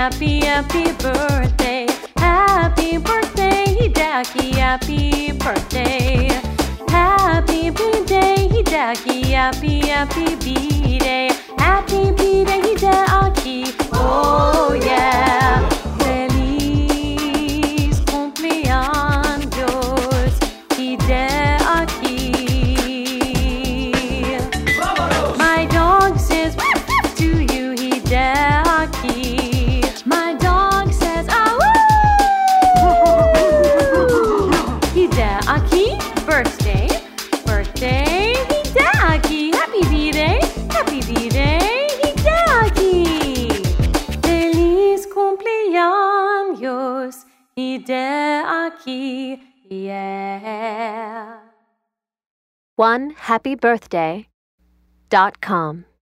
happy, happy birthday. Happy birthday, Hideki, happy birthday. Happy birthday, Hideki, happy, happy B-Day. Happy B-Day, Hideki, oh yeah. Feliz cumpleaños, Hideki. My dog says to you, Hideki. My dog says, ah woo! Hideki, birthday, birthday, Hideki. Happy B-Day, happy B-Day, Hideki. Feliz cumpleaños, Hideki, yeah. OneHappyBirthday.com